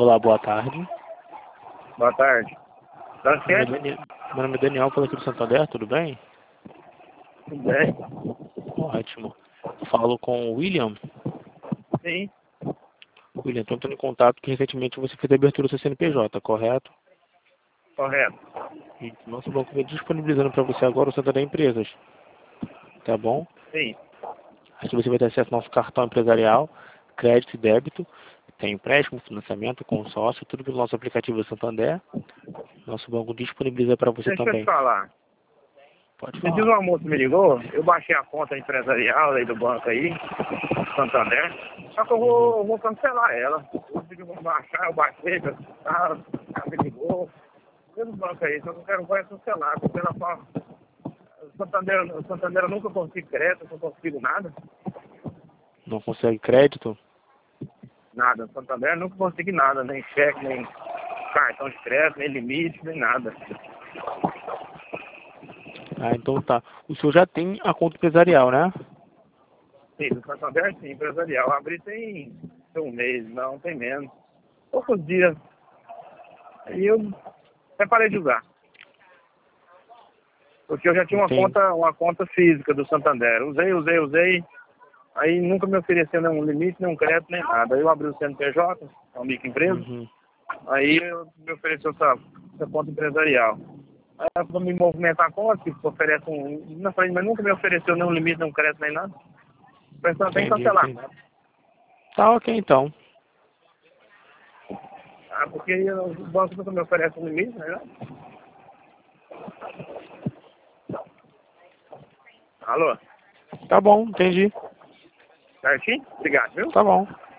Olá, boa tarde. Boa tarde. Tá Meu nome é certo? Meu nome é Daniel, falo aqui do Santander, tudo bem? Tudo bem? Ótimo. Falo com o William. Sim, William, estou entrando em contato que recentemente você fez a abertura do seu CNPJ, correto? correto. E nosso banco vem disponibilizando para você agora o Santander Empresas, tá bom? Sim. Aqui você vai ter acesso ao nosso cartão empresarial, crédito e débito, tem empréstimo, financiamento, consórcio, tudo pelo nosso aplicativo do Santander. Nosso banco disponibiliza para você Deixa eu te também. falar. Pode Me diz, falar. uma moça me ligou, eu baixei a conta empresarial aí do banco aí, Santander, só que eu Uhum. vou cancelar ela. Eu pedi pra baixar, eu baixei, ela me ligou. Pelo banco aí, só que eu quero vai cancelar, porque ela fala, o Santander eu nunca consigo crédito, não consigo nada. Não consegue crédito? Nada, Santander eu nunca consegui nada, nem cheque, nem cartão de crédito, nem limite, nem nada. Ah, então tá. O senhor já tem a conta empresarial, né? Sim, do Santander sim, empresarial. Abri tem um mês, não, tem menos. Poucos dias. Aí eu até parei de usar. Porque eu já tinha Entende? uma conta física do Santander. Usei. Aí nunca me ofereceu nenhum limite, nenhum crédito, nem nada. Aí eu abri o CNPJ, uma microempresa. Uhum. Aí me ofereceu essa conta empresarial. Aí ela falou me movimentar a conta, que oferece Não, falei, mas nunca me ofereceu nenhum limite, nenhum crédito, nem nada. Pensando até em cancelar. Entendi. Tá ok então. Ah, porque o banco nunca me oferece um limite, né? Alô? Tá bom, entendi. Certinho? Obrigado, viu? Tá bom.